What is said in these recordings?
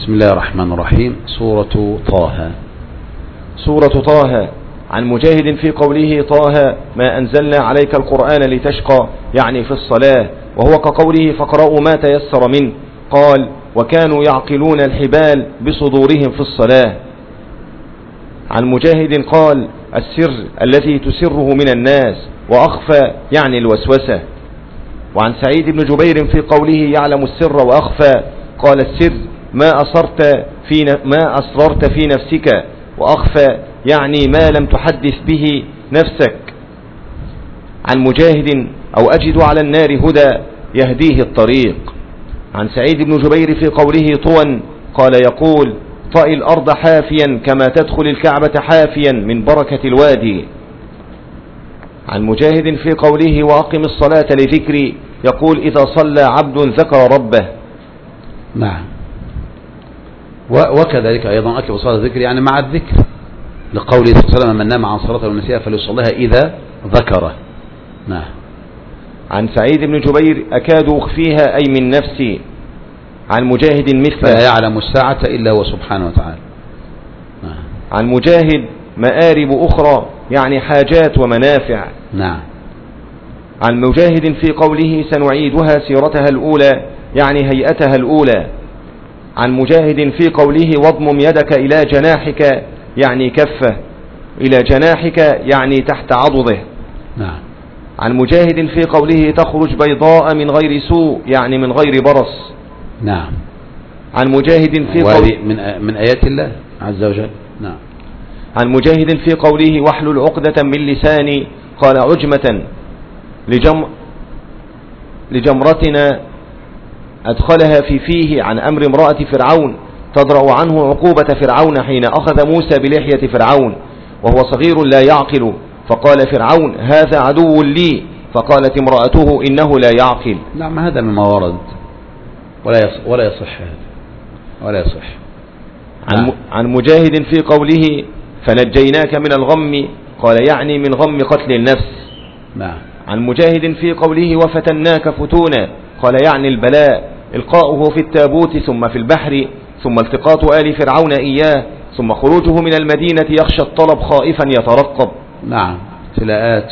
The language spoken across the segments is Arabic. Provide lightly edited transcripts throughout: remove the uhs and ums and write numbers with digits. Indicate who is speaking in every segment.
Speaker 1: بسم الله الرحمن الرحيم. سورة طه.
Speaker 2: سورة طه. عن مجاهد في قوله طه ما أنزلنا عليك القرآن لتشقى، يعني في الصلاة، وهو كقوله فاقرأوا ما تيسر منه. قال وكانوا يعقلون الحبال بصدورهم في الصلاة. عن مجاهد قال السر الذي تسره من الناس، وأخفى يعني الوسوسة. وعن سعيد بن جبير في قوله يعلم السر وأخفى قال السر ما أسررت في نفسك، وأخفى يعني ما لم تحدث به نفسك. عن مجاهد أو أجد على النار هدى يهديه الطريق. عن سعيد بن جبير في قوله طوى قال يقول طئ الأرض حافيا كما تدخل الكعبة حافيا من بركة الوادي. عن مجاهد في قوله وأقم الصلاة لذكري يقول إذا صلى عبد ذكر ربه.
Speaker 1: نعم. وكذلك أيضا أقم الصلاة لذكري يعني مع الذكر، لقوله صلى الله عليه وسلم من نام عن صلاة ونسيها فليصليها إذا ذكره. نعم.
Speaker 2: عن سعيد بن جبير أكاد أخفيها أي من نفسي. عن مجاهد مثله
Speaker 1: لا يعلم الساعة إلا هو سبحانه وتعالى. نعم.
Speaker 2: عن مجاهد مآرب أخرى يعني حاجات ومنافع.
Speaker 1: نعم.
Speaker 2: عن مجاهد في قوله سنعيدها سيرتها الأولى يعني هيئتها الأولى. عن مجاهد في قوله واضمم يدك إلى جناحك يعني كفه، إلى جناحك يعني تحت عضده.
Speaker 1: نعم.
Speaker 2: عن مجاهد في قوله تخرج بيضاء من غير سوء يعني من غير برص.
Speaker 1: نعم.
Speaker 2: عن مجاهد في
Speaker 1: قوله من آيات الله عز وجل. نعم.
Speaker 2: عن مجاهد في قوله واحلل عقدة من لساني قال عجمة لجمرتنا أدخلها في فيه. عن أمر امرأة فرعون تدرأ عنه عقوبة فرعون حين أخذ موسى بلحية فرعون وهو صغير لا يعقل، فقال فرعون هذا عدو لي، فقالت امرأته إنه لا يعقل.
Speaker 1: نعم. هذا مما ورد ولا يصح هذا ولا يصح.
Speaker 2: عن مجاهد في قوله فنجيناك من الغم قال يعني من غم قتل النفس.
Speaker 1: نعم.
Speaker 2: عن مجاهد في قوله وفتناك فتونا قال يعني البلاء، إلقاؤه في التابوت ثم في البحر ثم التقاط آل فرعون إياه ثم خروجه من المدينة يخشى الطلب خائفا يترقب.
Speaker 1: نعم. ابتلاءات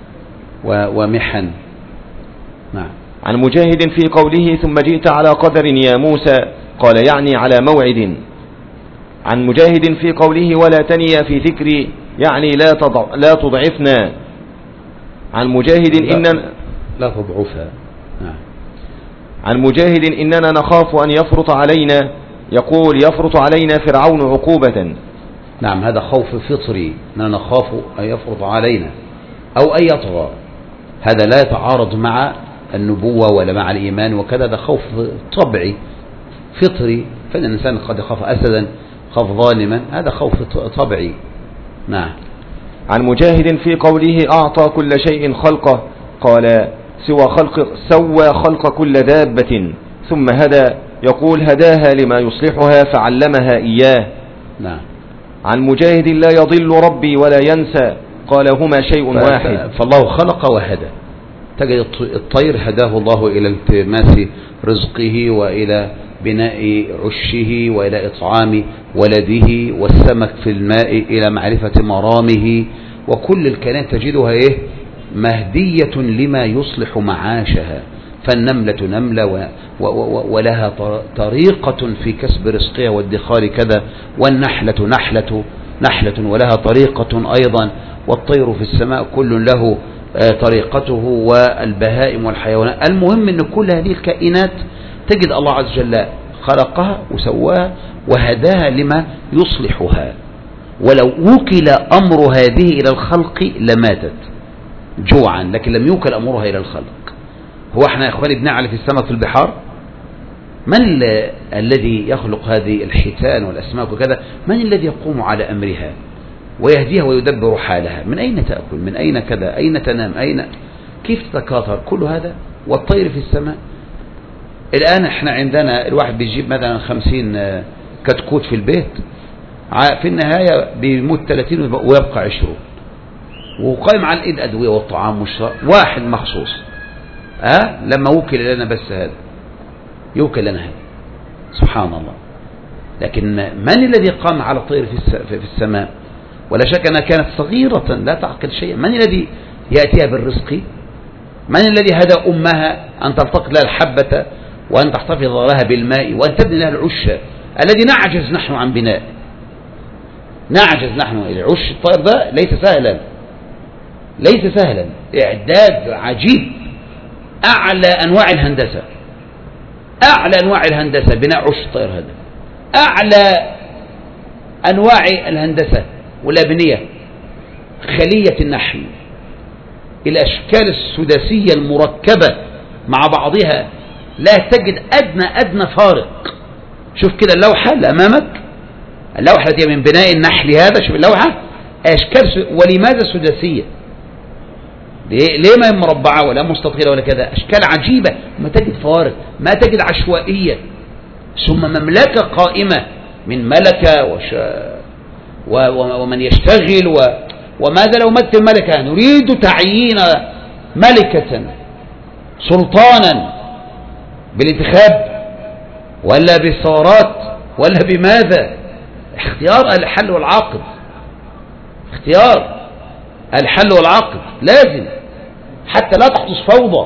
Speaker 1: ومحن. نعم.
Speaker 2: عن مجاهد في قوله ثم جئت على قدر يا موسى قال يعني على موعد. عن مجاهد في قوله ولا تنيا في ذكري يعني لا تضعفنا. عن مجاهد
Speaker 1: لا تضعفها. نعم.
Speaker 2: عن مجاهد إننا نخاف أن يفرط علينا يقول يفرط علينا فرعون عقوبة.
Speaker 1: نعم. هذا خوف فطري، أننا نخاف أن يفرط علينا أو أن يطغى. هذا لا يتعارض مع النبوة ولا مع الإيمان وكذا، هذا خوف طبيعي فطري. فإن الإنسان قد يخاف أسدا، خاف ظالما، هذا خوف طبيعي. نعم.
Speaker 2: عن مجاهد في قوله أعطى كل شيء خلقه قال سوى خلق كل دابة ثم هدى يقول هداها لما يصلحها فعلمها إياه.
Speaker 1: نعم.
Speaker 2: عن مجاهد لا يضل ربي ولا ينسى قال هما شيء واحد.
Speaker 1: فالله خلق وهدى. تجد الطير هداه الله إلى التماس رزقه وإلى بناء عشه وإلى إطعام ولده، والسمك في الماء إلى معرفة مرامه، وكل الكائنات تجدها مهدية لما يصلح معاشها. فالنملة نملة ولها طريقة في كسب رزقها وادخار كذا، والنحلة نحلة ولها طريقة أيضا، والطير في السماء كل له طريقته، والبهائم والحيوانات. المهم أن كل هذه الكائنات تجد الله عز وجل خلقها وسواها وهداها لما يصلحها. ولو وكل أمر هذه إلى الخلق لماتت جوعا، لكن لم يوكل أمرها إلى الخلق. هو احنا يا اخواني بنعرف في السماء في البحار من الذي يخلق هذه الحيتان والأسماك وكذا؟ من الذي يقوم على أمرها ويهديها ويدبر حالها؟ من أين تأكل؟ من أين كذا؟ أين تنام؟ كيف تتكاثر؟ كل هذا. والطير في السماء. الآن احنا عندنا الواحد بيجيب مثلا 50 كتكوت في البيت، في النهاية بيموت 30 ويبقى 20، وقائم على الإيد أدوية والطعام والشراب. واحد مخصوص لما وكل لنا بس هذا يوكل لنا هذا. سبحان الله. لكن من الذي قام على الطير في السماء؟ ولا شك أنها كانت صغيرة لا تعقل شيئا. من الذي يأتيها بالرزق؟ من الذي هدى أمها أن تلتقط لها الحبة وأن تحتفظ لها بالماء وأن تبني لها العش الذي نعجز نحن عن بناء؟ نعجز نحن. العش الطائر ده ليس سهلا، إعداد عجيب، أعلى أنواع الهندسة بناء عش الطائر هذا، أعلى أنواع الهندسة والأبنية. خلية النحل، الأشكال السداسية المركبة مع بعضها لا تجد أدنى فارق. شوف كده اللوحة اللي أمامك، اللوحة التي من بناء النحل هذا، شوف اللوحة أشكال ولماذا سداسية؟ ليه ما هي مربعة ولا مستطيلة ولا كذا؟ أشكال عجيبة، ما تجد فوارق، ما تجد عشوائية. ثم مملكة قائمة من ملكة ومن يشتغل وماذا لو مات الملكة؟ نريد تعيين ملكة سلطانا بالانتخاب ولا بالثورات ولا بماذا؟ اختيار الحل والعقد لازم حتى لا تحدث فوضى.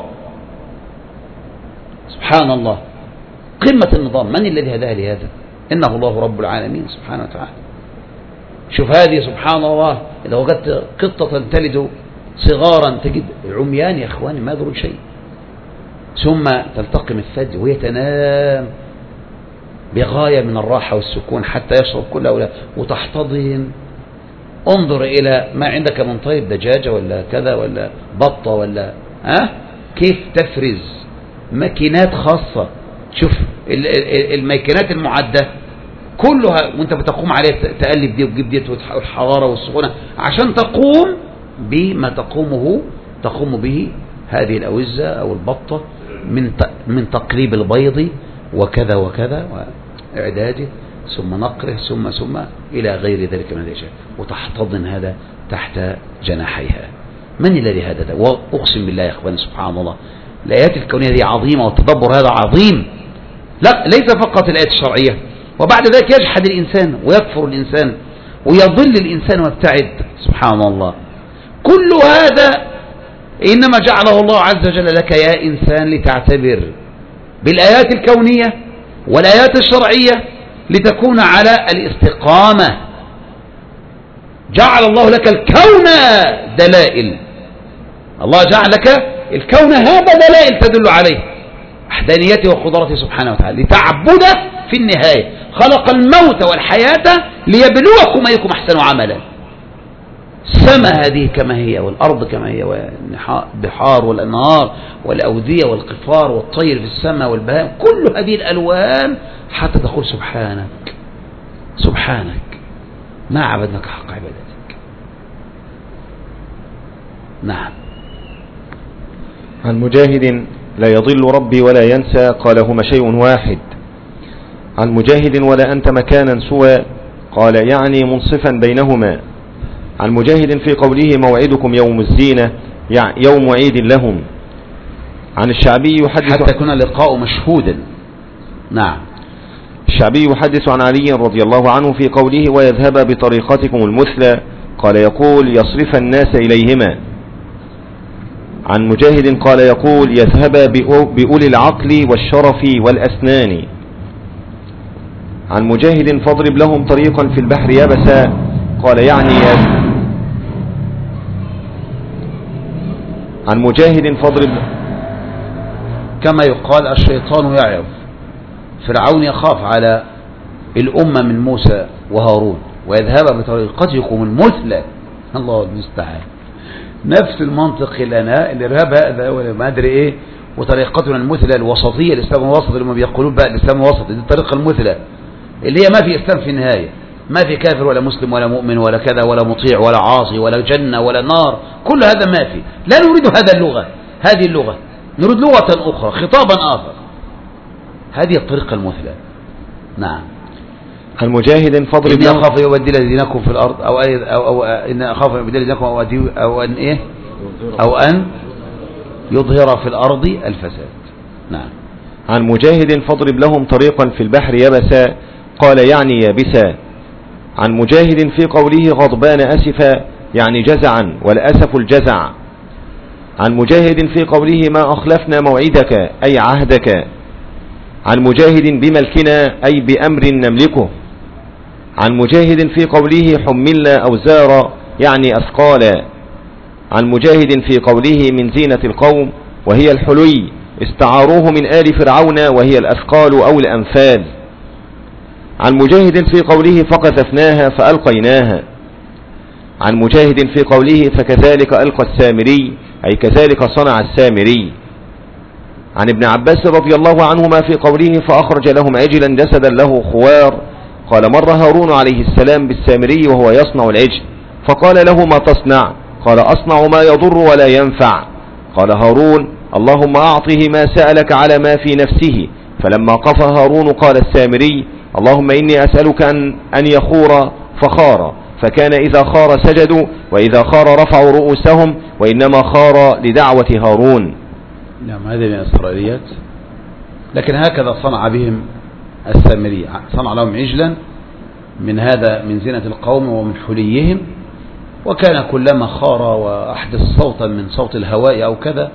Speaker 1: سبحان الله، قمة النظام. من الذي هداها لهذا؟ إنه الله رب العالمين سبحانه وتعالى. شوف هذه سبحان الله، إذا وجدت قطة تلد صغارا تجد عميان يا إخواني ما يدرون شيء، ثم تلتقم الثدي وهي تنام بغاية من الراحة والسكون حتى يشرب كل أولاد وتحتضن. انظر إلى ما عندك من طير، دجاجة ولا كذا ولا بطة ولا كيف تفرز ماكينات خاصة. شوف الماكينات المعدة كلها وانت بتقوم عليها تقلب دي وتجيب دي والحرارة والسخونة عشان تقوم بما تقوم به هذه الأوزة أو البطة من تقليب البيض وكذا وإعداده ثم نقره ثم إلى غير ذلك من الأشياء، وتحتضن هذا تحت جناحيها. من الذي هذا؟ وأقسم بالله يا إخواني سبحان الله الآيات الكونية دي عظيمة والتدبر هذا عظيم. لا ليس فقط الآيات الشرعية، وبعد ذلك يجحد الإنسان ويكفر الإنسان ويضل الإنسان ويبتعد. سبحان الله، كل هذا إنما جعله الله عز وجل لك يا إنسان لتعتبر بالآيات الكونية والآيات الشرعية لتكون على الاستقامة. جعل الله لك الكون دلائل، الله جعل لك الكون هذا دلائل تدل عليه وحدانيته وقدرته سبحانه وتعالى لتعبده. في النهاية خلق الموت والحياة ليبلوكم أيكم أحسن عملا. السماء هذه كما هي والأرض كما هي والبحار والأنهار والأودية والقفار والطير في السماء والبهائم، كل هذه الألوان حتى تقول سبحانك ما عبدناك حق عبادتك. نعم.
Speaker 2: عن مجاهد: لا يضل ربي ولا ينسى، قال هما شيء واحد. عن مجاهد: ولا أنت مكانا سوى، قال يعني منصفا بينهما. عن مجاهد في قوله موعدكم يوم الزينة، يعني يوم عيد لهم. عن الشعبي يحدث
Speaker 1: حتى يكون اللقاء مشهودا. نعم.
Speaker 2: الشعبي يحدث عن علي رضي الله عنه في قوله ويذهب بطريقتكم المثلى، قال يقول يصرف الناس إليهما. عن مجاهد قال يقول يذهب بأولي العقل والشرف والأسنان. عن مجاهد فاضرب لهم طريقا في البحر يبسا، قال يعني عن مجاهد فاضرب
Speaker 1: كما يقال الشيطان يعظ. فرعون يخاف على الأمة من موسى وهارون ويذهب بطريقتكم المثلى. الله المستعان. نفس المنطق الإرهاب هذا ولا ما أدري إيه، وطريقتنا المثلى الوسطية، الإسلام الوسط اللي ما بيقولون بقى الإسلام الوسط، دي الطريقة المثلى اللي هي ما في إسلام في النهاية، ما في كافر ولا مسلم ولا مؤمن ولا كذا ولا مطيع ولا عاصي ولا جنة ولا نار، كل هذا ما في. لا نريد هذه اللغة، نريد لغة أخرى، خطابا آخر. هذه الطريقة المثلى. نعم.
Speaker 2: المجاهد فضل
Speaker 1: إني أخاف يبدل دينكم في الأرض أو إن أخاف يبدل دينكم أو أن يظهر في الأرض الفساد. نعم.
Speaker 2: عن مجاهد فاضرب لهم طريقا في البحر يبسا، قال يعني يابسا. عن مجاهد في قوله غضبان أسفا يعني جزعا، والأسف الجزع. عن مجاهد في قوله ما أخلفنا موعدك أي عهدك. عن مجاهد بملكنا أي بأمر نملكه. عن مجاهد في قوله حملنا أوزارا يعني أثقالا. عن مجاهد في قوله من زينة القوم وهي الحلي استعاروه من آل فرعون وهي الأثقال أو الأنفال. عن مجاهد في قوله فقذفناها فألقيناها. عن مجاهد في قوله فكذلك ألقى السامري أي كذلك صنع السامري. عن ابن عباس رضي الله عنهما في قوله فأخرج لهم عجلا جسدا له خوار. قال مر هارون عليه السلام بالسامري وهو يصنع العجل فقال له ما تصنع؟ قال أصنع ما يضر ولا ينفع. قال هارون اللهم أعطه ما سألك على ما في نفسه. فلما قفى هارون قال السامري اللهم إني أسألك أن يخور فخار. فكان إذا خار سجدوا وإذا خار رفعوا رؤوسهم وإنما خار لدعوة هارون.
Speaker 1: نعم هذه من الإسرائيليات، لكن هكذا صنع بهم السامري، صنع لهم عجلا من زينة القوم ومن حليهم، وكان كلما خار وأحدث صوتا من صوت الهواء أو كذا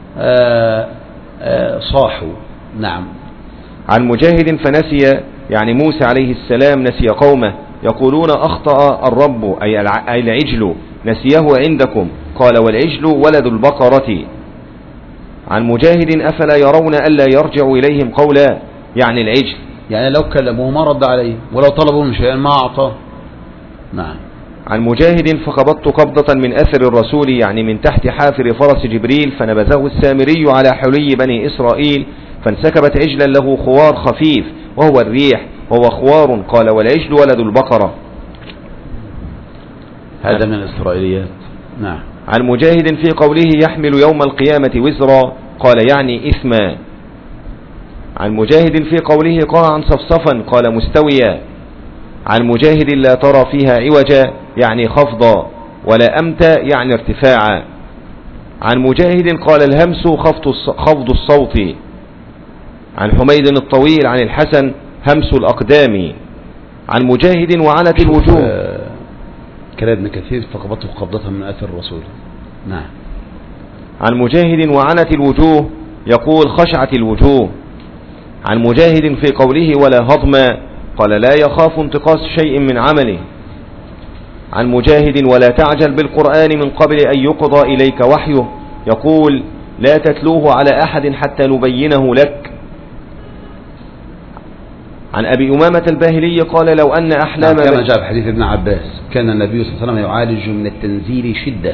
Speaker 1: صاحوا. نعم.
Speaker 2: عن مجاهد فنسي يعني موسى عليه السلام نسي قومه يقولون أخطأ الرب أي العجل نسيه عندكم. قال والعجل ولد البقرة. عن مجاهد أفلا يرون ألا يرجع إليهم قولا يعني العجل،
Speaker 1: يعني لو كلموه ما رد عليه ولو طلبوا من شيئا ما أعطاه. نعم.
Speaker 2: عن مجاهد فقبضت قبضة من أثر الرسول يعني من تحت حافر فرس جبريل فنبذه السامري على حلي بني إسرائيل فانسكبت عجلا له خوار خفيف وهو الريح وهو خوار. قال والعجل ولد البقرة.
Speaker 1: هذا من الإسرائيليات. نعم.
Speaker 2: عن مجاهد في قوله يحمل يوم القيامة وزرا قال يعني إثما. عن مجاهد في قوله قاعا صفصفا قال مستويا. عن مجاهد لا ترى فيها عوجا يعني خفضا ولا أمتا يعني ارتفاعا. عن مجاهد قال الهمس خفض الصوت. عن حميد الطويل عن الحسن همس الأقدام. عن مجاهد وعنت الوجوه.
Speaker 1: كلام ابن كثير فقبضته قبضة من أثر الرسول. نعم.
Speaker 2: عن مجاهد وعنت الوجوه يقول خشعت الوجوه. عن مجاهد في قوله ولا هضما قال لا يخاف انتقاص شيء من عمله. عن مجاهد ولا تعجل بالقرآن من قبل أن يقضى إليك وحيه يقول لا تتلوه على أحد حتى نبينه لك. عن أبي أمامة الباهلي قال لو أن أحلام
Speaker 1: كما جاء في حديث ابن عباس كان النبي صلى الله عليه وسلم يعالج من التنزيل شدة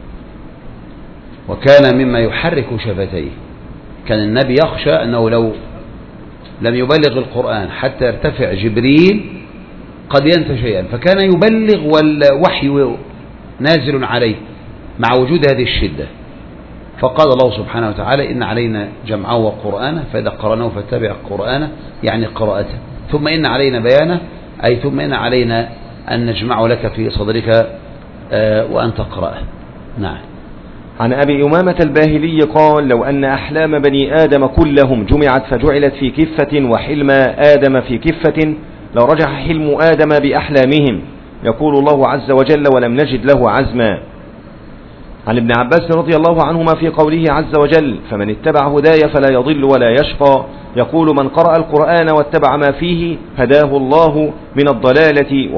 Speaker 1: وكان مما يحرك شفتيه. كان النبي يخشى أنه لو لم يبلغ القرآن حتى يرتفع جبريل قد ينسى شيئا، فكان يبلغ والوحي نازل عليه مع وجود هذه الشدة. فقال الله سبحانه وتعالى إن علينا جمعه وقرآنه فإذا قرأناه فاتبع قرآنه يعني قراءته، ثم إن علينا بيانه أي ثم إن علينا أن نجمعه لك في صدرك وأن تقرأه. نعم.
Speaker 2: عن أبي أمامة الباهلي قال لو أن أحلام بني آدم كلهم جمعت فجعلت في كفة وحلم آدم في كفة لرجح حلم آدم بأحلامهم يقول الله عز وجل ولم نجد له عزما. عن ابن عباس رضي الله عنهما في قوله عز وجل فمن اتبع هداي فلا يضل ولا يشقى يقول من قرأ القرآن واتبع ما فيه هداه الله من الضلالة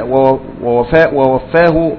Speaker 2: ووفاه.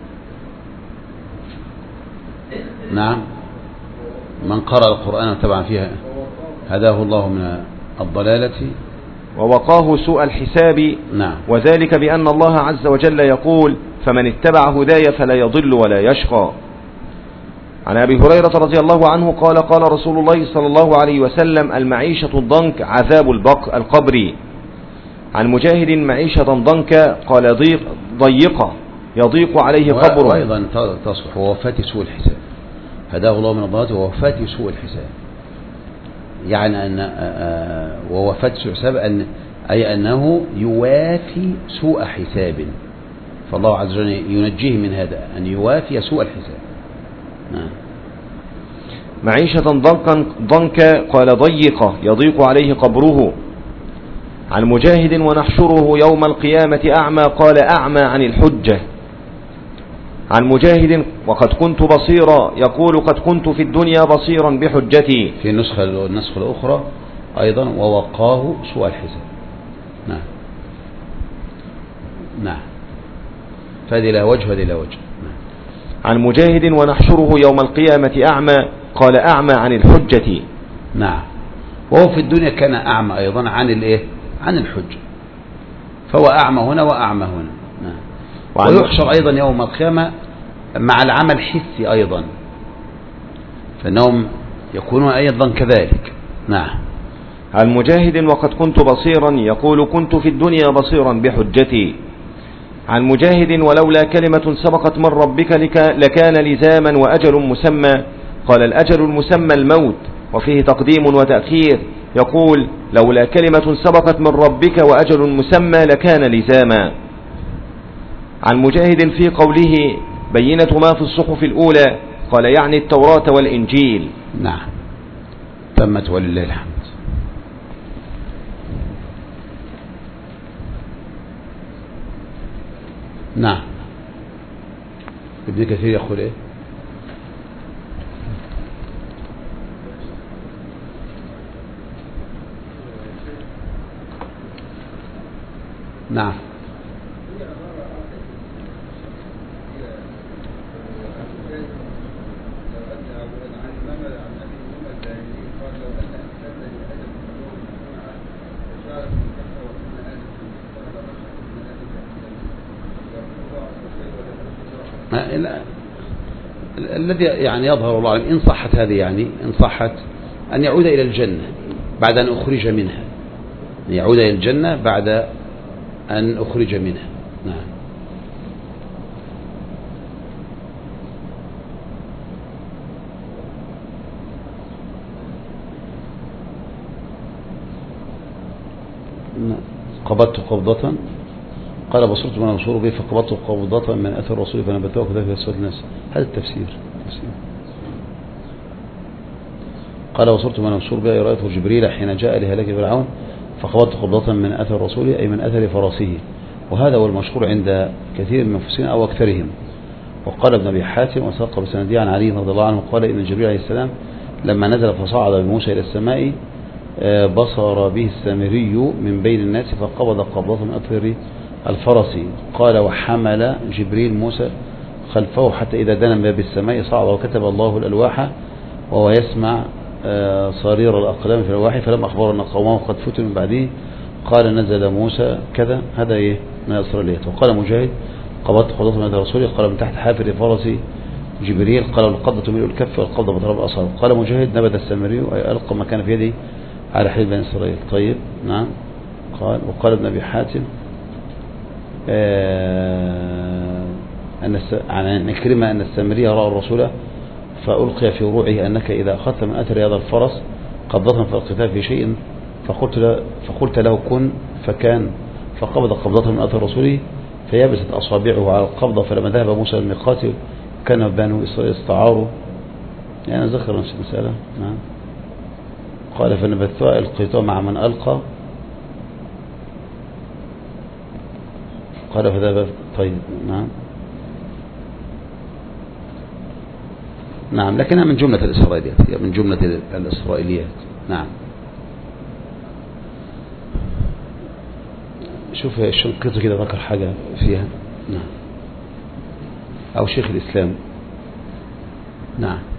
Speaker 1: نعم. من قرأ القرآن واتبع فيها هداه الله من الضلالة
Speaker 2: ووقاه سوء الحساب.
Speaker 1: نعم.
Speaker 2: وذلك بأن الله عز وجل يقول فمن اتبع هداي فلا يضل ولا يشقى. عن أبي هريرة رضي الله عنه قال قال رسول الله صلى الله عليه وسلم المعيشة الضنك عذاب القبر. عن مجاهد معيشة ضنك قال ضيقة يضيق عليه قبره.
Speaker 1: وأيضا تصلح ووفاة سوء الحساب هداه الله من الضلالة ووفاة سوء الحساب، يعني أن ووفاة سوء الحساب أي أنه يوافي سوء حساب، فالله عز وجل ينجيه من هذا أن يوافي سوء الحساب.
Speaker 2: معيشة ضنك قال ضيقة يضيق عليه قبره. عن مجاهد ونحشره يوم القيامة أعمى قال أعمى عن الحجة. عن مجاهد وقد كنت بصيرا يقول قد كنت في الدنيا بصيرا بحجتي.
Speaker 1: في النسخة الأخرى أيضا ووقاه سوء الحساب. نعم نعم، فهذه لا وجه وهذه لا وجه. نعم.
Speaker 2: عن مجاهد ونحشره يوم القيامة أعمى قال أعمى عن الحجة.
Speaker 1: نعم، وهو في الدنيا كان أعمى أيضا عن الإيه؟ عن الحجة، فهو أعمى هنا وأعمى هنا. نعم. ويحشر أيضا يوم القيامة مع العمى الحسي أيضا، فإنهم يكونون أيضا كذلك. نعم.
Speaker 2: عن مجاهد وقد كنت بصيرا يقول كنت في الدنيا بصيرا بحجتي. عن مجاهد ولولا كلمة سبقت من ربك لكان لزاما وأجل مسمى قال الأجل المسمى الموت، وفيه تقديم وتأخير، يقول لولا كلمة سبقت من ربك وأجل مسمى لكان لزاما. عن مجاهد في قوله بينة ما في الصحف الأولى قال يعني التوراة والإنجيل.
Speaker 1: نعم، تمت ولله الحمد. نعم. ابن كثير يقول ايه؟ نعم. الذي يعني يظهر الله إن صحت هذه، يعني إن صحت أن يعود إلى الجنة بعد أن أخرج منها، أن يعود إلى الجنة بعد أن أخرج منها. نعم. قبضت قبضة قال بصرت من أبصر به فقبضت قبضة من أثر الرسول فنبتوه كذلك يسود الناس. هذا التفسير. قال بصرت من أبصر به رأيته جبريل حين جاء لهلاك فرعون فقبضت قبضة من أثر الرسول أي من أثر فرسه، وهذا هو المشهور عند كثير من المفسرين أو أكثرهم. وقال ابن أبي حاتم وساق بسنديه عن علي رضي الله عنه قال إن جبريل عليه السلام لما نزل فصعد بموسى إلى السماء بصر به السامري من بين الناس فقبض قبضة من أثر الفرس. قال وحمل جبريل موسى خلفه حتى إذا دنا من باب السماء صعد وكتب الله الألواح وهو يسمع صرير الأقلام في الألواح فلم أخبر أن قومه قد فتوا من بعده قال نزل موسى كذا. هذا إيه من الإسرائيليات. وقال مجاهد قبضت قبضة من أثر رسوله قال من تحت حافر فرس جبريل قال القبضة ملء الكف والقبضة بضرب أصابع. قال مجاهد نبذ السامري أي ألقى ما كان في يده على حديث بني إسرائيل. طيب. نعم. وقال ابن أبي حاتم عن كلمة أن السامري رأى الرسول فألقي في روعه أنك إذا أخذت من أثر هذا الفرس قبضة فالقتال في شيء فقلت له كن فكان فقبض قبضة من أثر رسوله فيبست أصابعه على القبضة فلما ذهب موسى الميقات كان بنو إسرائيل استعاروا. يعني ذكر نفس المسألة. نعم. قال فنبثوا القيطاء مع من ألقى قال فذهب. طيب. نعم. نعم، لكنها من جملة الإسرائيليات، هي من جملة الإسرائيليات. نعم. شوف الشنقيطي كده ذكر حاجة فيها. نعم. أو شيخ الإسلام. نعم.